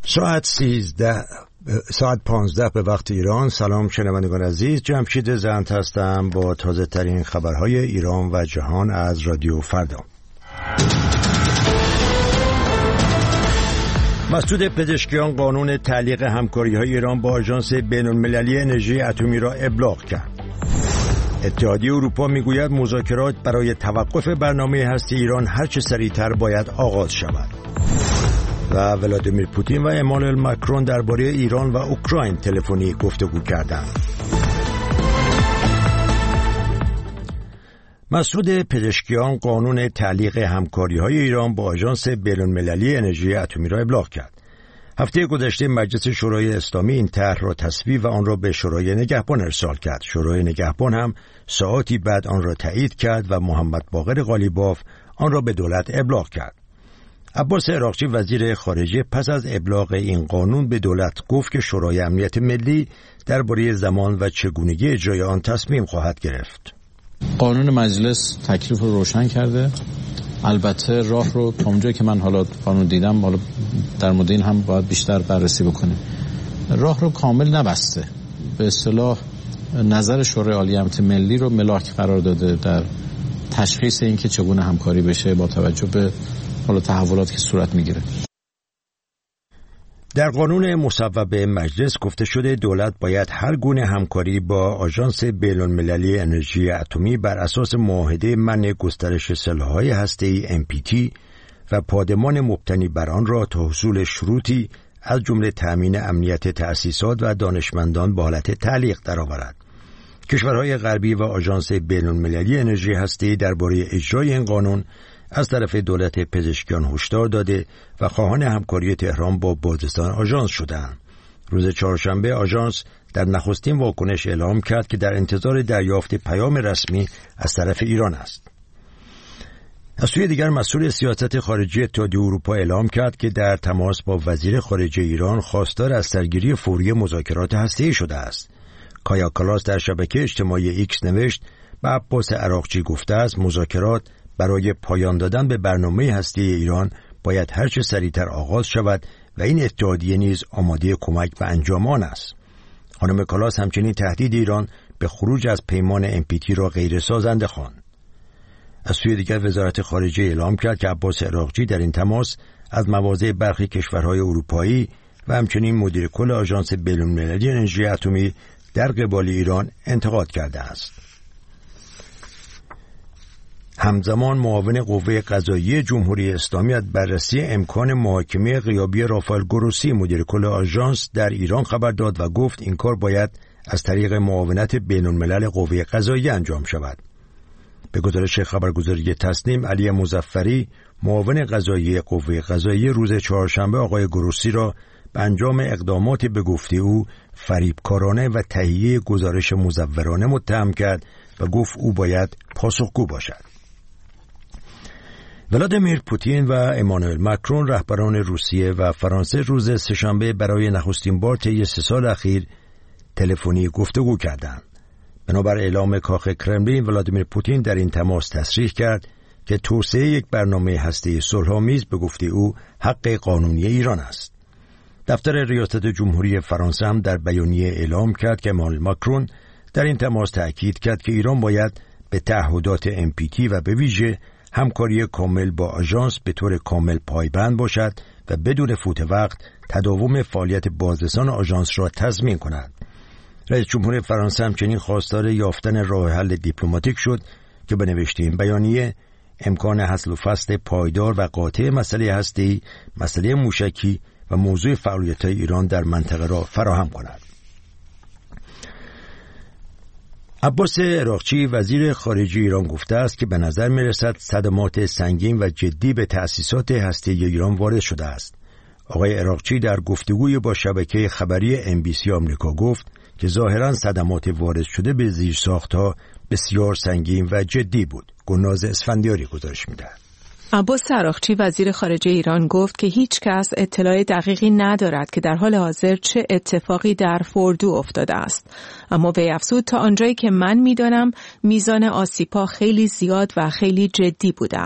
ساعت 15 به وقت ایران. سلام شنوندگان عزیز، جمشید زند هستم با تازه ترین خبرهای ایران و جهان از رادیو فردا. مسعود پزشکیان قانون تعلیق همکاری‌های ایران با آژانس بین‌المللی انرژی اتمی را ابلاغ کرد. اتحادیه اروپا میگوید مذاکرات برای توقف برنامه هستی ایران هرچه سریعتر باید آغاز شود. و ولادیمیر پوتین و امانوئل ماکرون درباره ایران و اوکراین تلفنی گفتگو کردند. مسعود پزشکیان قانون تعلیق همکاری‌های ایران با آژانس بین‌المللی انرژی اتمی را ابلاغ کرد. هفته گذشته مجلس شورای اسلامی این طرح را تصویب و آن را به شورای نگهبان ارسال کرد. شورای نگهبان هم ساعاتی بعد آن را تایید کرد و محمد باقر قالیباف آن را به دولت ابلاغ کرد. عباس عراقچی وزیر خارجه پس از ابلاغ این قانون به دولت گفت که شورای امنیت ملی درباره زمان و چگونگی اجرای آن تصمیم خواهد گرفت. قانون مجلس تکلیف رو روشن کرده. البته راه رو تا اونجایی که من حالا قانون دیدم، حالا در مورد این هم باید بیشتر بررسی بکنیم. راه رو کامل نبسته. به اصطلاح نظر شورای عالی امنیت ملی رو ملاک قرار داده در تشخیص اینکه چگونه همکاری بشه با توجه به حالا تحولاتی که صورت میگیره. در قانون مصوب مجلس گفته شده دولت باید هر گونه همکاری با آژانس بین‌المللی انرژی اتمی بر اساس معاهده منع گسترش سلاح‌های هسته‌ای NPT و پادمان مبتنی بر آن را تا حصول شروطی از جمله تأمین امنیت تأسیسات و دانشمندان به حالت تعلیق درآورد. کشورهای غربی و آژانس بین‌المللی انرژی هسته‌ای درباره اجرای این قانون از طرف دولت پزشکیان هشدار داده و خواهان همکاری تهران با بازرسان آژانس شدند. روز چهارشنبه آژانس در نخستین واکنش اعلام کرد که در انتظار دریافت پیام رسمی از طرف ایران است. از سوی دیگر مسئول سیاست خارجی اتحادیه اروپا اعلام کرد که در تماس با وزیر خارجه ایران خواستار از سرگیری فوری مذاکرات هسته‌ای شده است. کایا کالاس در شبکه اجتماعی ایکس نوشت به عباس عراقچی گفته است مذاکرات برای پایان دادن به برنامه هسته‌ای ایران باید هرچه سریعتر آغاز شود و این اتحادیه نیز آماده کمک به انجام آن است. خانم کالاس همچنین تهدید ایران به خروج از پیمان NPT را غیر سازنده خواند. از سوی دیگر وزارت خارجه اعلام کرد که عباس عراقچی در این تماس از مواضع برخی کشورهای اروپایی و همچنین مدیر کل آژانس بین‌المللی انرژی اتمی در قبال ایران انتقاد کرده است. همزمان معاون قوه قضاییه جمهوری اسلامی از بررسی امکان محاکمه غیابی رافائل گروسی مدیر کل آژانس در ایران خبر داد و گفت این کار باید از طریق معاونت بین‌الملل قوه قضاییه انجام شود. به گزارش خبرگزاری تسنیم، علی مظفری معاون قضایی قوه قضاییه روز چهارشنبه آقای گروسی را به انجام اقداماتی به گفته او فریبکارانه و تهیه گزارش مزورانه متهم کرد و گفت او باید پاسخگو باشد. ولادیمیر پوتین و امانوئل ماکرون رهبران روسیه و فرانسه روز سه‌شنبه برای نخستین بار طی 3 سال اخیر تلفنی گفتگو کردند. بنابر اعلام کاخ کرملین، ولادیمیر پوتین در این تماس تصریح کرد که توسعه یک برنامه هسته‌ای صلح‌آمیز به گفته او حق قانونی ایران است. دفتر ریاست جمهوری فرانسه هم در بیانیه اعلام کرد که امانوئل ماکرون در این تماس تأکید کرد که ایران باید به تعهدات NPT و به ویژه همکاری کامل با آژانس به طور کامل پایبند باشد و بدون فوت وقت تداوم فعالیت بازرسان آژانس را تضمین کند. رئیس جمهور فرانسه همچنین خواستار یافتن راه حل دیپلماتیک شد که به نوشته این بیانیه امکان حل و فصل پایدار و قاطع مسئله هسته‌ای، مسئله موشکی و موضوع فعالیت‌های ایران در منطقه را فراهم کند. عباس عراقچی وزیر خارجه ایران گفته است که به نظر می‌رسد صدمات سنگین و جدی به تأسیسات هسته‌ای ایران وارد شده است. آقای عراقچی در گفتگوی با شبکه خبری NBC آمریکا گفت که ظاهراً صدمات وارد شده به زیرساخت‌ها بسیار سنگین و جدی بود. گلناز اسفندیاری گزارش می‌دهد. عباس عراقچی وزیر خارجه ایران گفت که هیچ کس اطلاع دقیقی ندارد که در حال حاضر چه اتفاقی در فوردو افتاده است. اما وی افزود تا آنجایی که من می‌دانم میزان آسیب‌ها خیلی زیاد و خیلی جدی بوده است.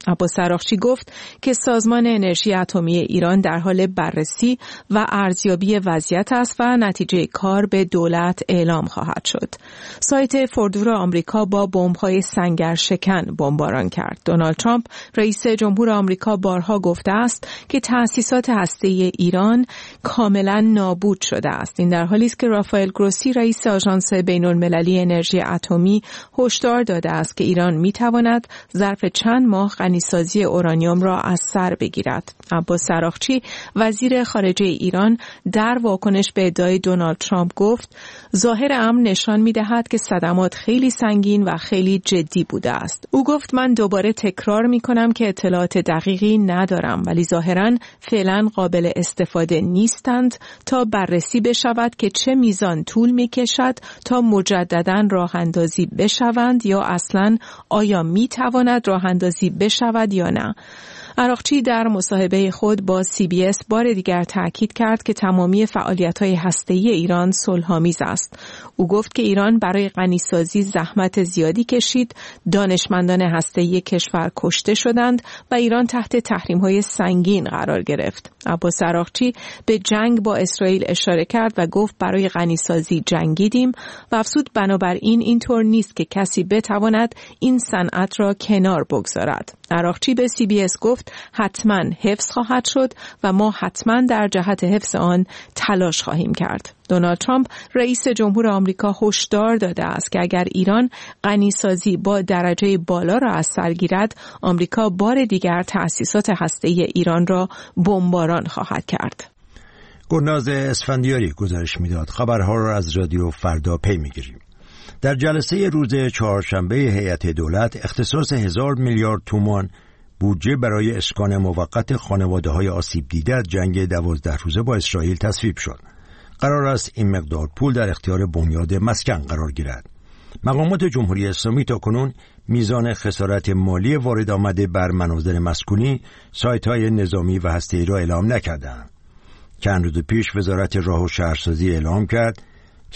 عباس عراقچی گفت که سازمان انرژی اتمی ایران در حال بررسی و ارزیابی وضعیت است و نتیجه کار به دولت اعلام خواهد شد. سایت فوردو را آمریکا با بمب‌های سنگرشکن بمباران کرد. دونالد ترامپ رئیس جمهور آمریکا بارها گفته است که تأسیسات هسته‌ای ایران کاملا نابود شده است. این در حالی است که رافائل گروسی رئیس آژانس بین‌المللی انرژی اتمی هشدار داده است که ایران می‌تواند ظرف چند ماه غنیسازی اورانیوم را از سر بگیرد. عباس عراقچی وزیر خارجه ایران در واکنش به ادعای دونالد ترامپ گفت ظاهر امر نشان می‌دهد که صدمات خیلی سنگین و خیلی جدی بوده است. او گفت من دوباره تکرار می‌کنم که اطلاعات دقیقی ندارم ولی ظاهراً فعلا قابل استفاده نیستند تا بررسی بشود که چه میزان طول می‌کشد تا مجدداً راه‌اندازی بشوند یا اصلاً آیا می‌تواند راه‌اندازی بشود یا نه. عراقچی در مصاحبه خود با CBS بار دیگر تأکید کرد که تمامی فعالیت‌های هسته‌ای ایران صلح‌آمیز است. او گفت که ایران برای غنیسازی زحمت زیادی کشید، دانشمندان هسته‌ای کشور کشته شدند و ایران تحت تحریم‌های سنگین قرار گرفت. عباس عراقچی به جنگ با اسرائیل اشاره کرد و گفت برای غنیسازی جنگیدیم و افزود بنابراین اینطور نیست که کسی بتواند این صنعت را کنار بگذارد. عراقچی به CBS گفت حتما حفظ خواهد شد و ما حتما در جهت حفظ آن تلاش خواهیم کرد. دونالد ترامپ رئیس جمهور آمریکا هشدار داده است که اگر ایران غنیسازی با درجه بالا را از سر گیرد، آمریکا بار دیگر تأسیسات هسته‌ای ایران را بمباران خواهد کرد. گلناز اسفندیاری گزارش میداد. خبرها را از رادیو فردا پی میگیریم. در جلسه روز چهارشنبه هیئت دولت اختصاص 1000 میلیارد تومان بودجه برای اسکان موقت خانواده‌های آسیب دیده از جنگ 12 روزه با اسرائیل تصویب شد. قرار است این مقدار پول در اختیار بنیاد مسکن قرار گیرد. مقامات جمهوری اسلامی تاکنون میزان خسارت مالی وارد آمده بر منازل مسکونی، سایت‌های نظامی و هسته‌ای را اعلام نکردند. چند روز پیش وزارت راه و شهرسازی اعلام کرد که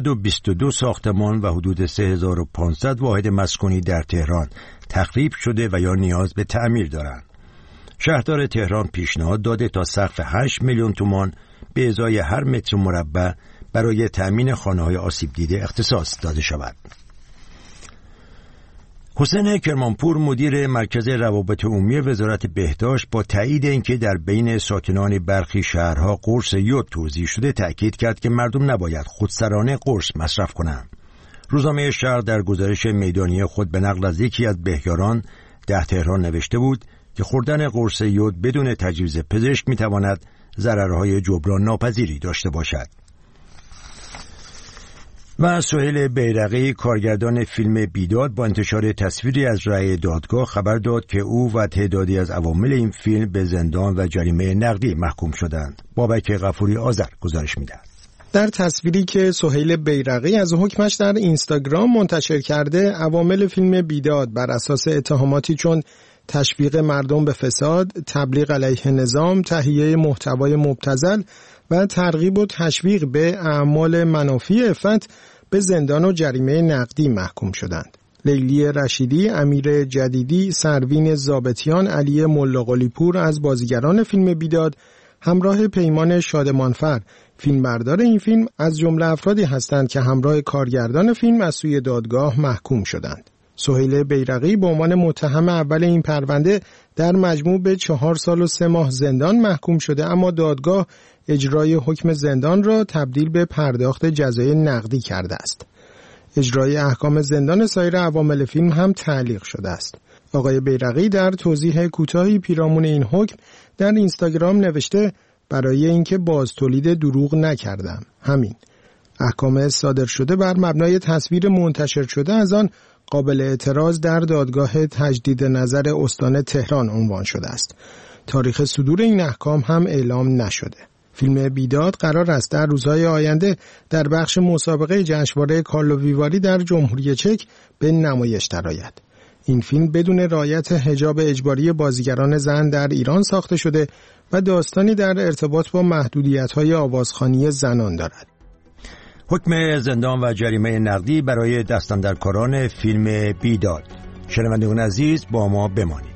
322 ساختمان و حدود 3500 واحد مسکونی در تهران تخریب شده و یا نیاز به تعمیر دارند. شهردار تهران پیشنهاد داده تا سقف 8 میلیون تومان به ازای هر متر مربع برای تأمین خانه‌های آسیب دیده اختصاص داده شود. حسین کرمانپور مدیر مرکز روابط عمومی وزارت بهداشت با تایید اینکه در بین ساکنان برخی شهرها قرص یود توزیع شده تأکید کرد که مردم نباید خودسرانه قرص مصرف کنند. روزنامه شرق در گزارش میدانی خود به نقل از یکی از بهیاران در تهران نوشته بود که خوردن قرص یود بدون تجویز پزشک میتواند ضررهای جبران ناپذیری داشته باشد. و سهیل بیرقی کارگردان فیلم بیداد با انتشار تصویری از رأی دادگاه خبر داد که او و تعدادی از عوامل این فیلم به زندان و جریمه نقدی محکوم شدند. بابک غفوری آذر گزارش می‌دهد. در تصویری که سهیل بیرقی از حکمش در اینستاگرام منتشر کرده، عوامل فیلم بیداد بر اساس اتهاماتی چون تشویق مردم به فساد، تبلیغ علیه نظام، تهیه محتوای مبتذل و ترغیب و تشویق به اعمال منافی عفت به زندان و جریمه نقدی محکوم شدند. لیلی رشیدی، امیر جدیدی، سروین ضابطیان، علی ملاقلی‌پور از بازیگران فیلم بیداد همراه پیمان شادمانفر فیلمبردار این فیلم از جمله افرادی هستند که همراه کارگردان فیلم از سوی دادگاه محکوم شدند. سهیل بیرقی به عنوان متهم اول این پرونده در مجموع به 4 سال و 3 ماه زندان محکوم شده، اما دادگاه اجرای حکم زندان را تبدیل به پرداخت جزای نقدی کرده است. اجرای احکام زندان سایر عوامل فیلم هم تعلیق شده است. آقای بیرقی در توضیح کوتاهی پیرامون این حکم در اینستاگرام نوشته برای اینکه باز تولید دروغ نکردم. همین. احکام صادر شده بر مبنای تصویر منتشر شده از آن قابل اعتراض در دادگاه تجدید نظر استان تهران عنوان شده است. تاریخ صدور این احکام هم اعلام نشده. فیلم بیداد قرار است در روزهای آینده در بخش مسابقه جشنواره کارلو ویواری در جمهوری چک به نمایش درآید. این فیلم بدون رعایت حجاب اجباری بازیگران زن در ایران ساخته شده و داستانی در ارتباط با محدودیت‌های آوازخوانی زنان دارد. حکم زندان و جریمه نقدی برای دستاندرکاران فیلم بیداد. شنوندگان عزیز با ما بمانید.